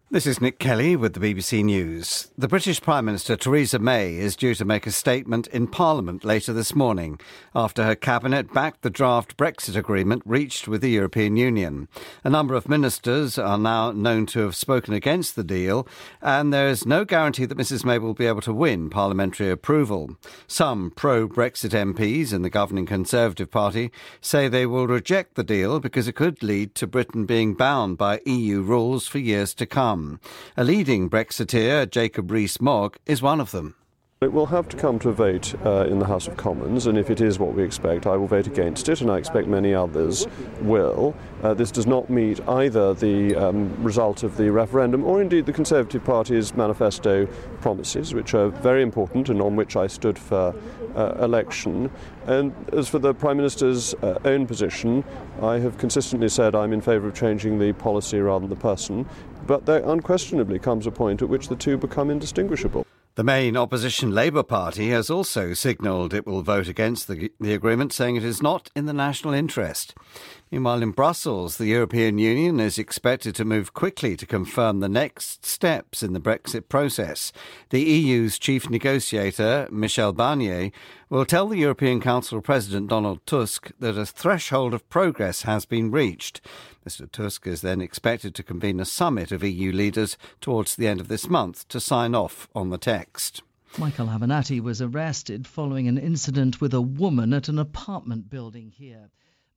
This is Nick Kelly with the BBC News. The British Prime Minister Theresa May is due to make a statement in Parliament later this morning after her cabinet backed the draft Brexit agreement reached with the European Union. A number of ministers are now known to have spoken against the deal, and there is no guarantee that Mrs May will be able to win parliamentary approval. Some pro-Brexit MPs in the governing Conservative Party say they will reject the deal because it could lead to Britain being bound by EU rules for years to come. A leading Brexiteer, Jacob Rees-Mogg, is one of them. It will have to come to a vote in the House of Commons, and if it is what we expect, I will vote against it, and I expect many others will. This does not meet either the result of the referendum or indeed the Conservative Party's manifesto promises, which are very important and on which I stood for election. And as for the Prime Minister's own position, I have consistently said I'm in favour of changing the policy rather than the person, but there unquestionably comes a point at which the two become indistinguishable. The main opposition Labour Party has also signalled it will vote against the agreement, saying it is not in the national interest. Meanwhile, in Brussels, the European Union is expected to move quickly to confirm the next steps in the Brexit process. The EU's chief negotiator, Michel Barnier, will tell the European Council President Donald Tusk that a threshold of progress has been reached. Mr Tusk is then expected to convene a summit of EU leaders towards the end of this month to sign off on the text. Michael Avenatti was arrested following an incident with a woman at an apartment building here.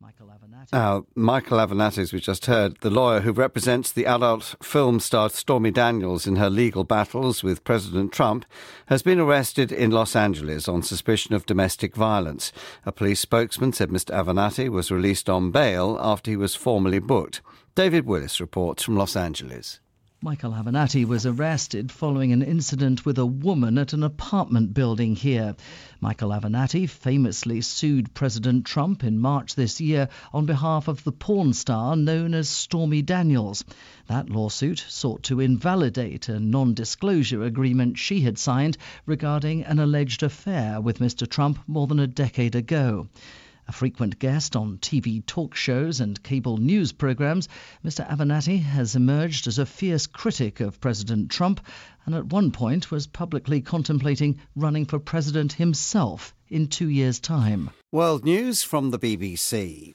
Michael Avenatti, as we just heard, the lawyer who represents the adult film star Stormy Daniels in her legal battles with President Trump, has been arrested in Los Angeles on suspicion of domestic violence. A police spokesman said Mr Avenatti was released on bail after he was formally booked. David Willis reports from Los Angeles. Michael Avenatti was arrested following an incident with a woman at an apartment building here. Michael Avenatti famously sued President Trump in March this year on behalf of the porn star known as Stormy Daniels. That lawsuit sought to invalidate a non-disclosure agreement she had signed regarding an alleged affair with Mr Trump more than a decade ago. A frequent guest on TV talk shows and cable news programmes, Mr Avenatti has emerged as a fierce critic of President Trump and at one point was publicly contemplating running for president himself in 2 years' time. World News from the BBC.